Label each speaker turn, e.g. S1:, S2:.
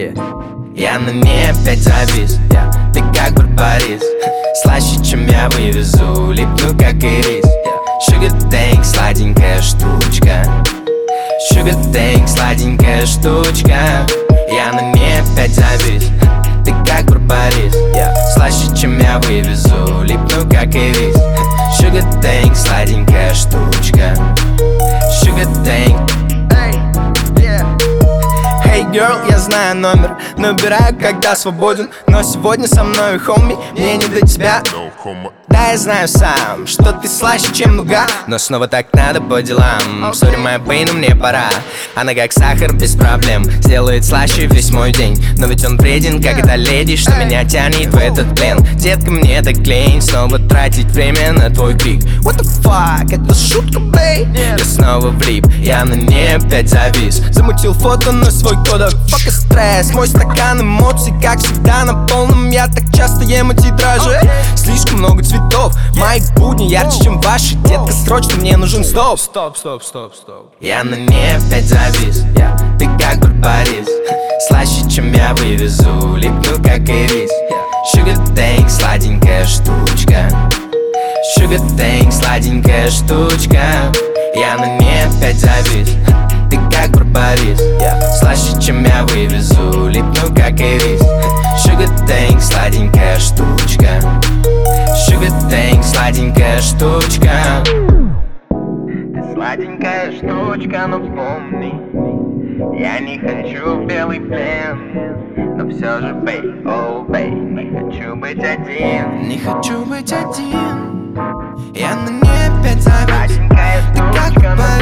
S1: Я на ней опять завис, ты как барбарис. Слаще, чем я вывезу, липну как ирис. Sugar tank, сладенькая штучка. Sugar tank, сладенькая штучка. Я на ней опять завис, ты как барбарис. Слаще, чем я вывезу, липну как ирис. Sugar tank, сладенькая штучка. Sugar tank. Hey girl, я знаю номер, набираю, когда свободен. Но сегодня со мной, homie, мне не до тебя. Да, я знаю сам, что ты слаще, чем нуга, но снова так надо по делам. Сори, моя бэй, но мне пора. Она как сахар, без проблем, сделает слаще весь мой день. Но ведь он вреден, как эта леди, что меня тянет в этот плен. Детка, мне так лень снова тратить время на твой крик. What the fuck, это шутка, бэй? Я снова влип, я на ней опять завис. Замутил фото на свой кодек, fuck стресс. Мой стакан эмоций, как всегда, на полном. Я так часто ем эти дрожжи. Слишком много цветов, мои будни ярче, чем ваши. Детка, срочно мне нужен стоп. Стоп. Я на ней опять завис, ты как барбарис. Слаще, чем я вывезу, липну как ирис. Sugar tank, сладенькая штучка. Sugar tank, сладенькая штучка. Я на ней опять завис, ты как барбарис. Слаще, чем я вывезу, липну как ирис. Sugar tank, сладенькая штучка. Sugar tank, сладенькая штучка. Ты сладенькая штучка, но помни, я не хочу в белый плен. Но все же, бэй, о, бэй, не хочу быть один. Не хочу быть один. Я на ней опять завис, ты как барбарис.